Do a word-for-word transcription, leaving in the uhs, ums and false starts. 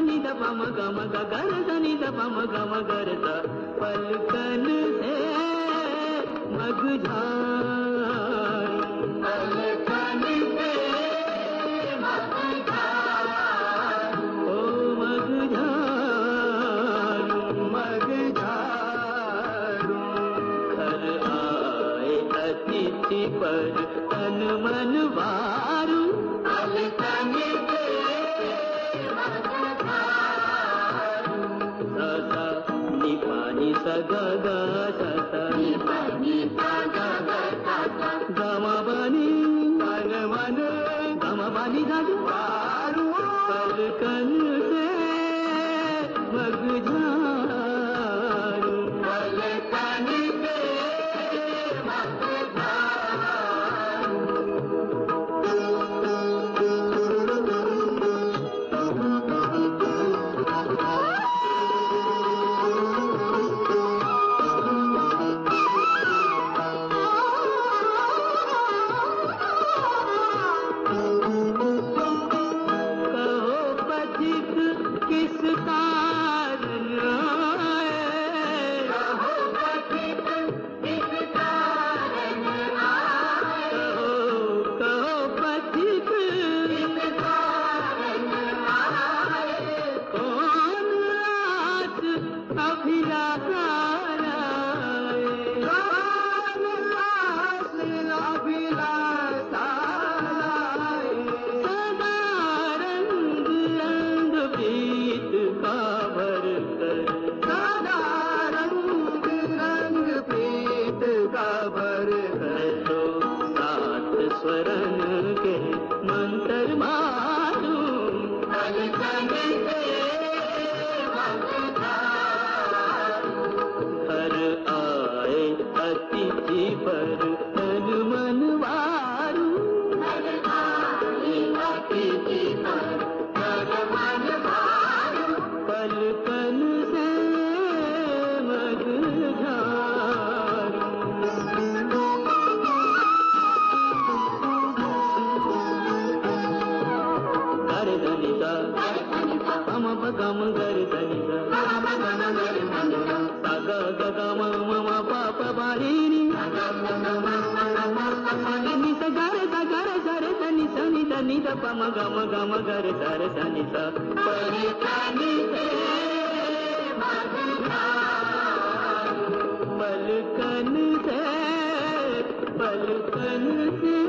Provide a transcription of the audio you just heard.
नी the प म ग म ग ग रे सा नी द प म ग म ग रे सा पलकन से मग झारू पलकन से मग झारू ओ मग झारू मग झारू घर आए अतिथि पर तन मन वारू पलकन से मग झारू सा सा नि पा नि सा ग ग सा सा नि पा नि सा ग ग सा सा ग म प नि सा ग म न ग म प नि सा ग वारू पलकन से मग झारू पलकन से मग किस कारण आए कहो पथिक किस कारण आए कहो कहो पथिक किस कारण आए कौन रात अभिलाषा लाए कौन रात अभिलाषा लाए सदा रंग रंग प्रीत का भरकर सदा रंग रंग प्रीत का भरकर तो सात स्वरन के मंत्र मारू पलकन से मग झारू घर आए अतिथि पर तन मन वारू घर आए अतिथि पर तन मन वारू पलकन से मग झारू गरे धनि सा पम प ग म गरे धनि सा सा ग ग ग म म म प प प रे नी नि सा ग रे सा ग रे सा रे सा नि सा नि द नि द प म ग म ग म ग रे सा रे सा नि सा पलकन से मग झारू पलकन से पलकन से